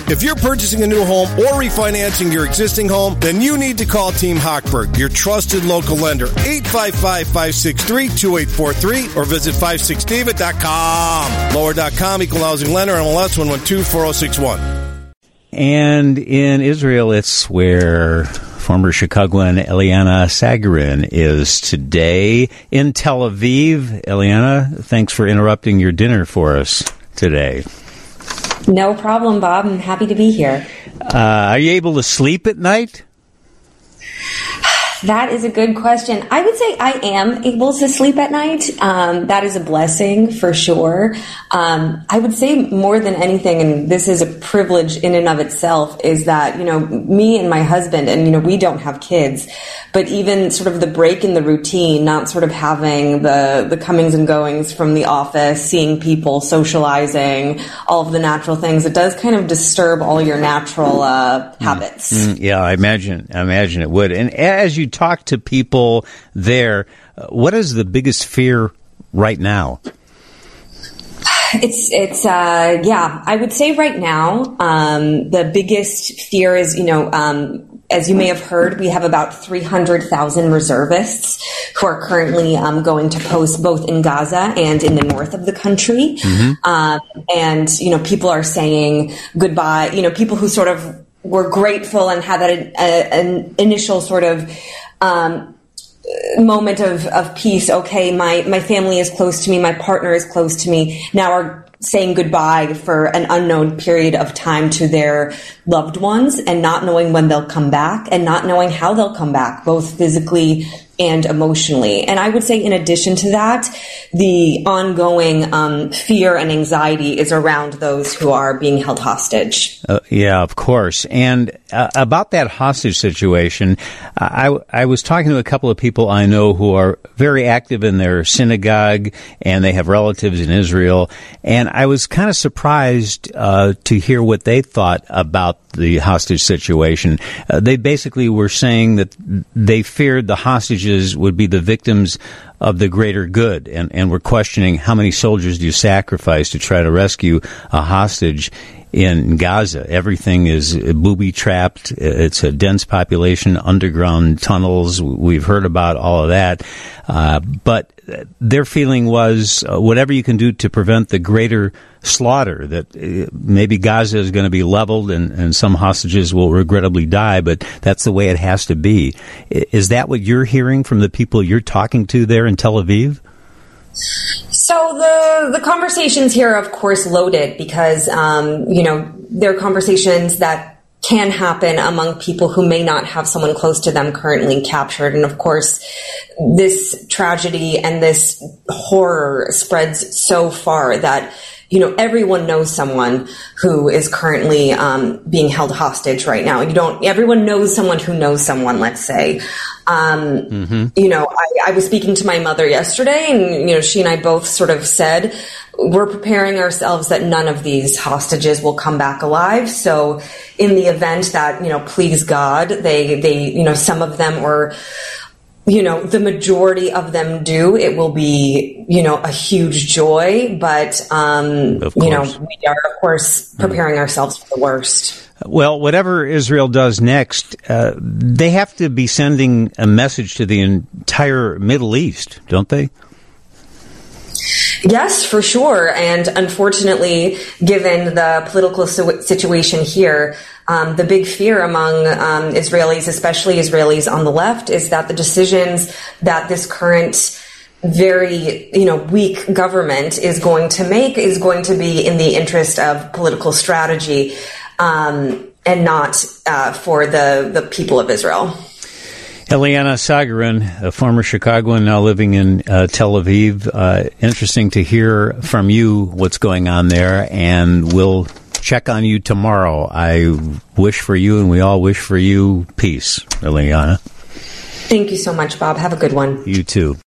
If you're purchasing a new home or refinancing your existing home, then you need to call Team Hochberg, your trusted local lender. 855-563-2843 or visit 56david.com. Lower.com, equal housing lender, MLS 112-4061. And in Israel, it's where former Chicagoan Eliana Sagarin is today in Tel Aviv. Eliana, thanks for interrupting your dinner for us today. No problem, Bob. I'm happy to be here. Are you able to sleep at night? That is a good question. I would say I am able to sleep at night. That is a blessing for sure. I would say more than anything, and this is a privilege in and of itself, is that, me and my husband, and, we don't have kids, but even sort of the break in the routine, not sort of having the comings and goings from the office, seeing people, socializing, all of the natural things, it does kind of disturb all your natural habits. Yeah, I imagine it would. And as you talk to people there, what is the biggest fear right now? I would say right now, the biggest fear is, as you may have heard, we have about 300,000 reservists who are currently going to post both in Gaza and in the north of the country. And, people are saying goodbye, people who sort of were grateful and had that an initial sort of moment of peace. Okay, my family is close to me, my partner is close to me, now are saying goodbye for an unknown period of time to their loved ones and not knowing when they'll come back and not knowing how they'll come back, both physically and emotionally. And I would say in addition to that, the ongoing fear and anxiety is around those who are being held hostage. Yeah, of course. And about that hostage situation, I was talking to a couple of people I know who are very active in their synagogue, and they have relatives in Israel. And I was kind of surprised to hear what they thought about the hostage situation. They basically were saying that they feared the hostages would be the victims of the greater good, and were questioning how many soldiers do you sacrifice to try to rescue a hostage in Gaza. Everything is booby-trapped. It's a dense population, underground tunnels. We've heard about all of that. But their feeling was whatever you can do to prevent the greater slaughter, that maybe Gaza is going to be leveled and some hostages will regrettably die, but that's the way it has to be. Is that what you're hearing from the people you're talking to there in Tel Aviv? So the conversations here are, of course, loaded because, there are conversations that can happen among people who may not have someone close to them currently captured. And of course, this tragedy and this horror spreads so far that, everyone knows someone who is currently being held hostage right now. Everyone knows someone who knows someone, let's say. I was speaking to my mother yesterday, and, she and I both sort of said, we're preparing ourselves that none of these hostages will come back alive. So in the event that, please God, they some of them, or, the majority of them do, it will be, a huge joy. But, we are, of course, preparing ourselves for the worst. Well, whatever Israel does next, they have to be sending a message to the entire Middle East, don't they? Yes, for sure. And unfortunately, given the political situation here, the big fear among Israelis, especially Israelis on the left, is that the decisions that this current very, weak government is going to make is going to be in the interest of political strategy, and not for the people of Israel. Eliana Sagarin, a former Chicagoan now living in Tel Aviv. Interesting to hear from you what's going on there, and we'll check on you tomorrow. I wish for you, and we all wish for you, peace, Eliana. Thank you so much, Bob. Have a good one. You too.